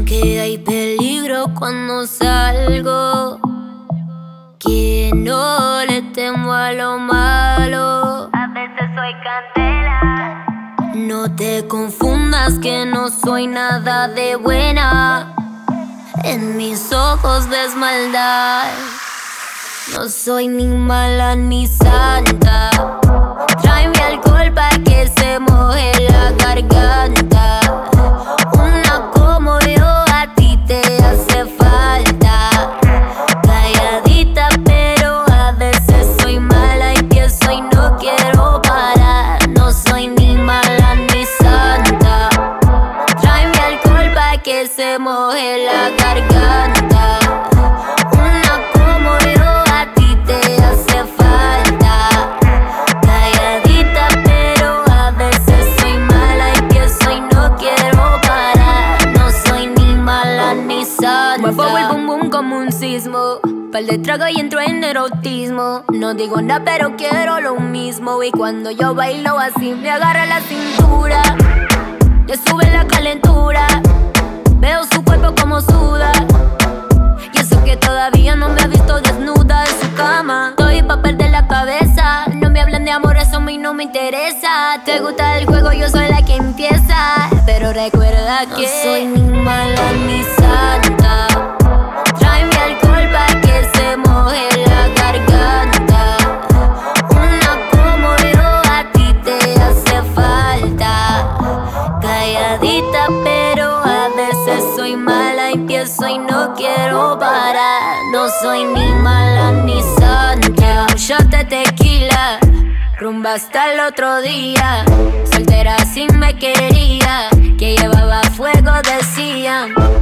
que hay peligro cuando salgo, que no le temo a lo malo. A veces soy candela. No te confundas que no soy nada de buena. En mis ojos ves maldad. No soy ni mala ni santa. Tráeme alcohol pa' que se moje la garganta. Una como yo a ti te hace falta. Calladita pero a veces soy mala. Empiezo y no quiero parar. No soy ni mala ni santa. Tráeme alcohol pa' que se moje la garganta. Una como yo a ti te hace falta. Calladita pero a veces soy mala. Empiezo y no quiero parar. No soy ni mala ni santa. Muevo el bum bum como un sismo. Pal de trago y entro en erotismo. No digo nada pero quiero lo mismo. Y cuando yo bailo así me agarra la cintura. Le sube la calentura. Veo su cuerpo como suda. Y eso que todavía no me ha visto desnuda en su cama. Estoy pa' perder la cabeza. No me hablan de amor, eso a mí no me interesa. Te gusta el juego, yo soy la que empieza. Pero recuerda que no soy ni mala ni santa. Tráeme alcohol pa' que se moje la garganta. Una como yo a ti te hace falta. Calladita pero a veces soy mala. Empiezo y no quiero parar. No soy ni mala ni santa. Un shot de tequila, rumba hasta el otro día. Soltera así me quería, que llevaba fuego decían.